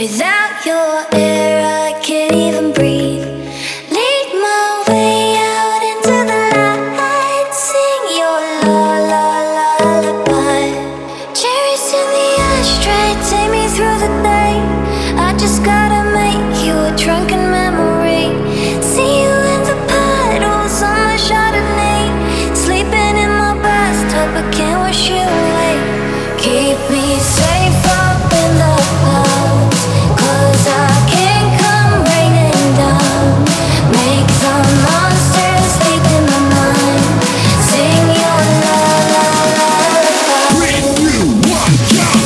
Without your air, I can't even breathe. Lead my way out into the light. Sing your lullaby. Cherries in the ashtray, take me through the day. I just gotta make you a drunken memory. See you in the puddles on my Chardonnay. Sleeping in my bathtub, but can't wash you away. Keep me safe up in the clouds, 'cause I can't come raining down. Make some monsters sleep in my mind. Sing your lullaby. 3, 2, 1, jump!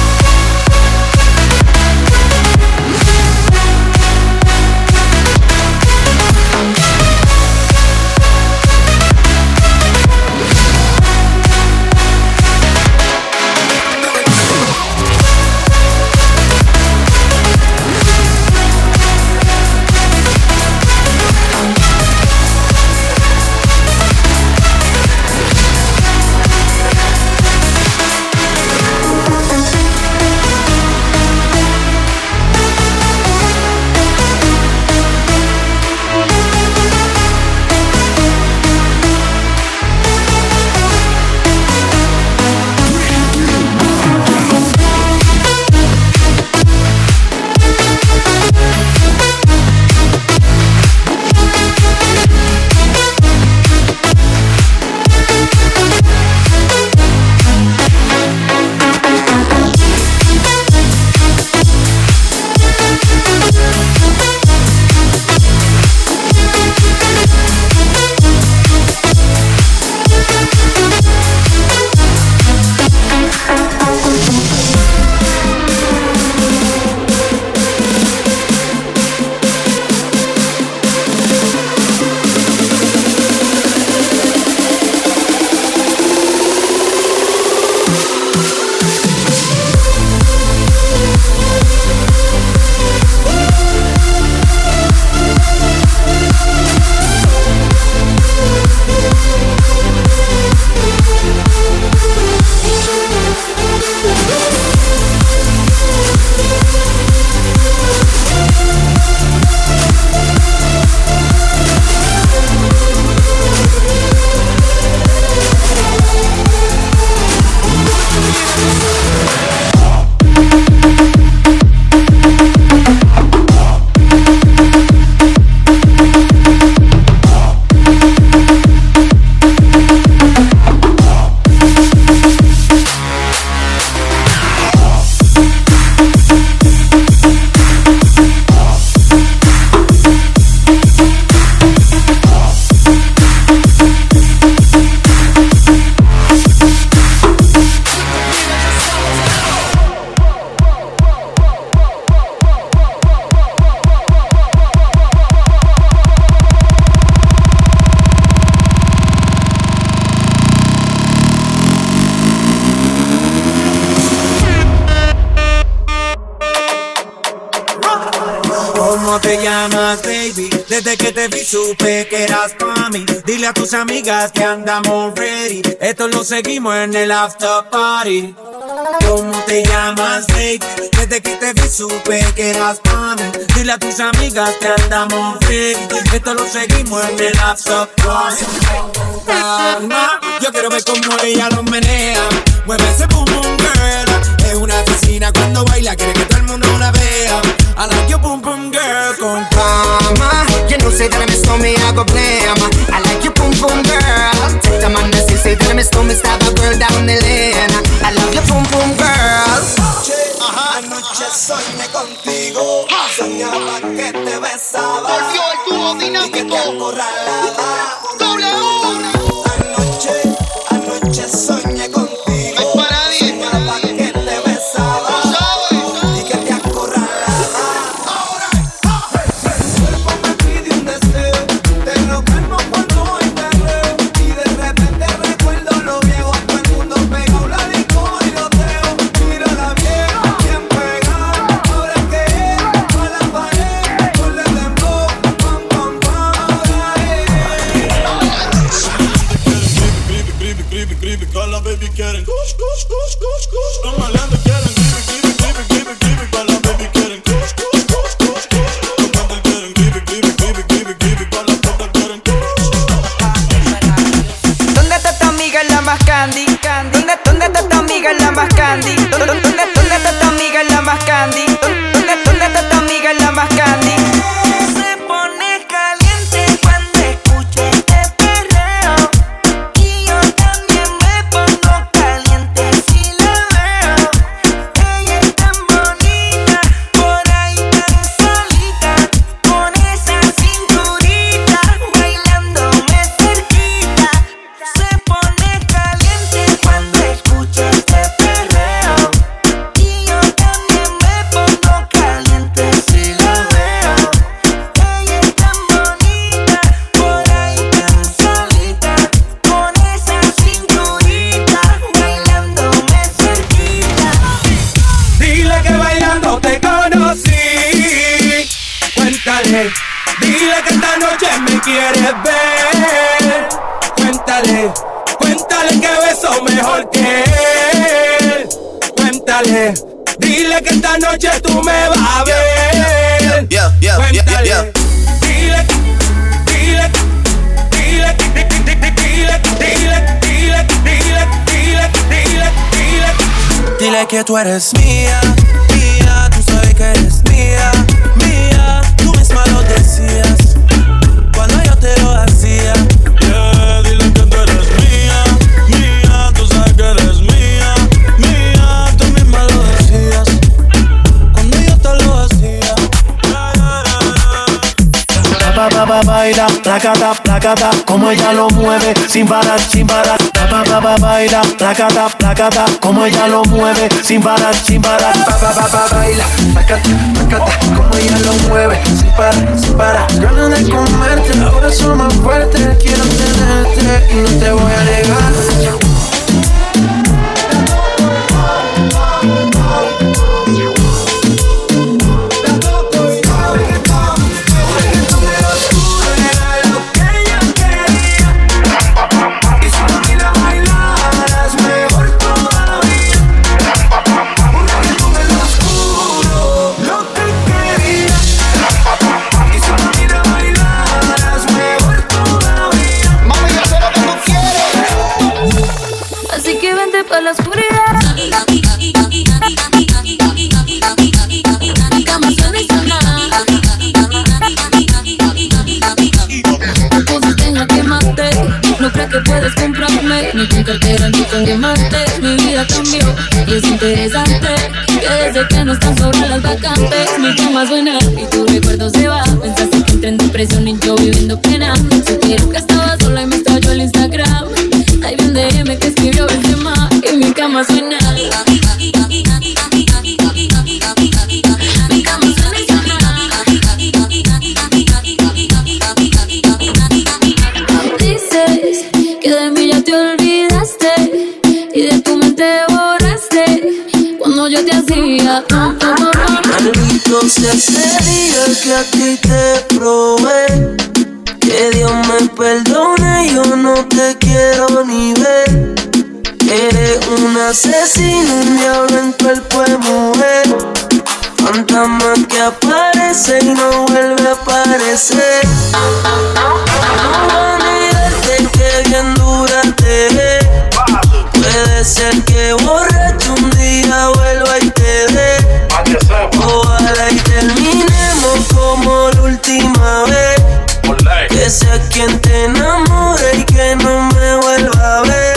¿Cómo te llamas, baby? Desde que te vi supe que eras pa' mí. Dile a tus amigas que andamos ready. Esto lo seguimos en el after party. ¿Cómo te llamas, baby? Desde que te vi supe que eras pa' mí. Dile a tus amigas que andamos ready. Esto lo seguimos en el after party. Calma, yo quiero ver cómo ella lo menea. Mueve ese boom boom girl. Es una asesina cuando baila, quiere que todo el mundo la vea. I like your boom boom girl con calma. You know say that I miss me, I go blame. I like your boom boom girl. Take the man that say that I miss me, stab a girl down the lane. I love your boom boom girl. Anoche soñé contigo, soñaba que te besaba. Volvió el dúo dinámico. Y que te acorralaba. Anoche soñé contigo. Soñaba que te besaba. Y que te acorralaba. Ahora, mi cuerpo me pide un deseo. Te lo calmo cuando hoy te veo. Y de repente recuerdo lo viejo. Todo el mundo pegado la disco y lo teo. Mira la vieja, bien pegada. Ahora es que es pa' la pared. Ponle dembow, pam, pam, pam. Ahora es quieres ver. Cuéntale que beso mejor que él. Cuéntale, dile que esta noche tú me vas a ver. Cuéntale, dile. Dile que tú eres mía, mía, tú sabes que eres mía, mía, tú misma lo decías cuando yo te lo hacía. Yeah, dile que tú eres mía, mía, tú sabes que eres mía, mía, tú misma lo decías cuando yo te lo hacía. Baila, placata, placata, como ella lo mueve, sin parar, sin parar. Baila, placata, placata, como ella lo mueve, sin parar, sin parar. Baila, placata, placata, como ella lo mueve, sin parar, sin parar. Ganas de comerte, el corazón más fuerte, quiero tenerte y no te voy a negar. Pa' la oscuridad. Mi cama suena y suena. Te pusiste en jaque mate. No crees que puedes comprarme ni con cartera ni con diamantes. Mi vida cambió y es interesante que desde que no están sobre las vacantes mi cama suena y tu recuerdo se va. Pensaste que entré en depresión y yo viviendo pena. Supieron que estaba sola y me estalló el Instagram. Hay un DM que escribió el tema y mi cama suena. Mi cama suena y suena. Dices que de mí ya te olvidaste y de tu mente borraste cuando yo te hacía. Maldito sea ese día que a ti te probé. Que Dios me perdone, yo no te quiero ni ver. Eres un asesino, un diablo en cuerpo de mujer. Fantasma que aparece y no vuelve a aparecer. No voy a negarte que bien dura te ve. Puede ser que borracho un día vuelva y te dé. Ojalá y terminemos como la última vez. Que sea quien te enamore y que no me vuelva a ver.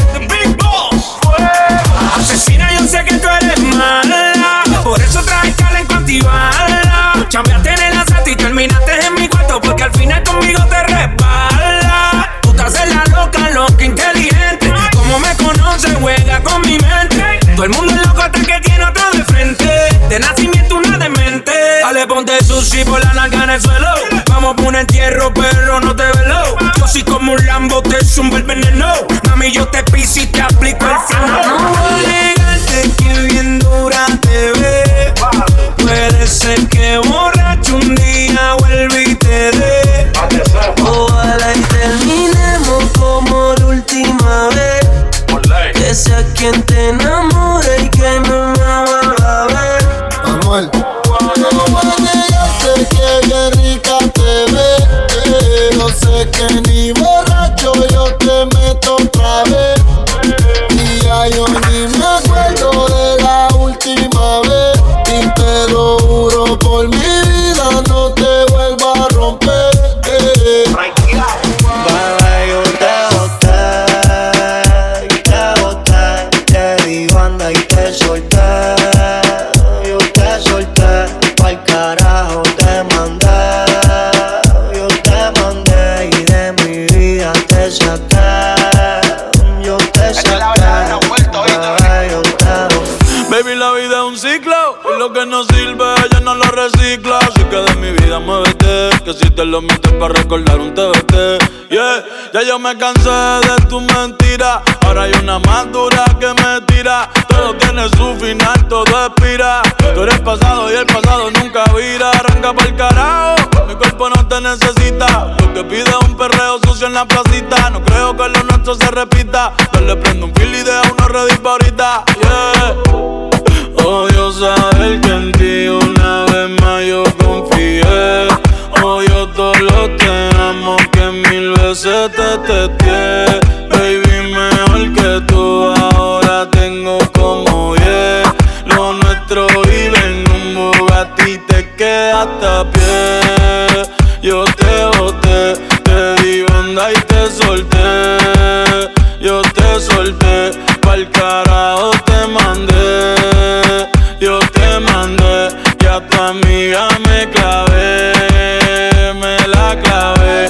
Asesina, yo sé que tú eres mala, por eso traes talento antibala. Chambeaste en el asalto y terminaste en mi cuarto, porque al final conmigo te resbala. Tú te haces la loca, loca, inteligente. Como me conoces, juega con mi mente. Todo el mundo es loco hasta que tiene otro de frente. De nacimiento una demente. Dale, ponte sushi por la nalga en el suelo. Vamos por un entierro, pero no te velo. Yo soy como un Lambo, te zumba el veneno. Mami, yo te piso y te aplico el freno. No voy a negarte que bien dura te ve. Puede ser que borracho un día vuelva y te dé. Ojalá y terminemos como la última vez. Que sea quien te enamore y que no me vuelva a ver. Manuel. No voy a negarte que bien rica te ves. Yo sé que ni borracho yo te meto otra vez. Y ya yo ni me acuerdo de la última vez. Y te lo juro por mi vida, no te vuelvo a romper. Bebé, yo te boté, te di banda y te solté. Yo te solté, pa'l carajo te mandé. Yo te mandé y de mi vida te saqué. Yo te saqué, bebé, yo te boté. Baby, la vida es un ciclo y lo que no sirve ella no lo recicla. Así que de mi vida muévete, que si te lo metes para recordar un TBT. Yeah, ya yo me cansé de tu mentira. Ahora hay una más dura que me tira. Todo tiene su final, todo expira. Tú eres pasado y el pasado nunca vira. Arranca pa'l carajo, mi cuerpo no te necesita. Lo que pide es un perreo sucio en la placita. No creo que lo nuestro se repita. Yo le prendo un fil y deja uno ready pa' ahorita. Yeah. Odio saber que en ti una vez más yo confié. Odio todo lo te amo que 1000 veces te testé. Baby, mejor que tú ahora tengo como 10. Lo nuestro vive en un Bugatti, te quedaste a pie. Yo te boté, te di onda y te solté. Yo te solté, pa'l carajo te mandé. Yo te mandé, y a tu amiga me clavé. Me la clavé.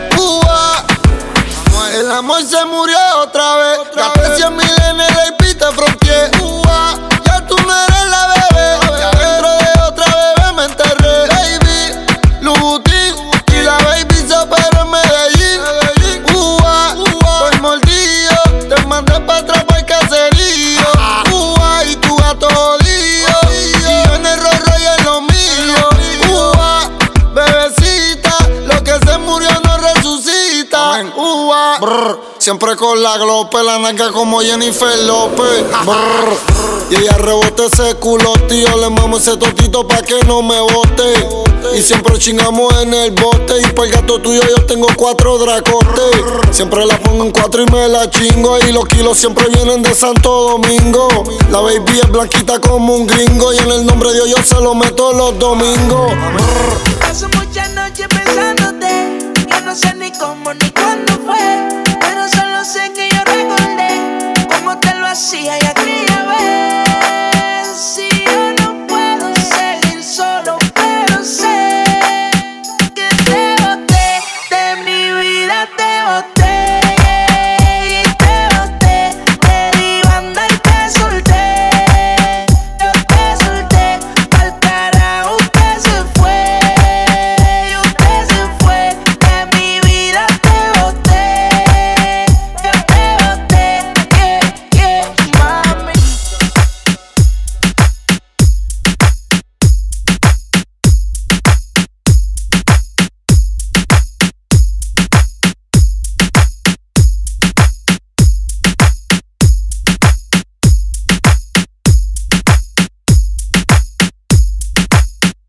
El amor se murió otra vez. Gasté 100,000 en el AP, te fronteé. Ya tú no eres la bebé. Ya dentro de otra bebé me enterré. Baby, Lubutín. Y la baby se operó en Medellín. Estoy mordido. Te mandé pa' atrás pa'l caserío. Y tu gato jodido. Y yo en el rollo y en lo mío. Bebecita, lo que se murió no resucita. Siempre con la glope, la nalga como Jennifer López. Y ella rebota ese culo, tío. Le mamo ese totito pa' que no me bote. Y siempre chingamos en el bote. Y por el gato tuyo yo tengo 4 dracotes. Siempre la pongo en 4 y me la chingo. Y los kilos siempre vienen de Santo Domingo. La baby es blanquita como un gringo. Y en el nombre de Dios yo se lo meto los domingos. Paso muchas noches pensándote. Yo no sé ni cómo ni cuándo fue, pero solo sé que yo recordé cómo te lo hacía.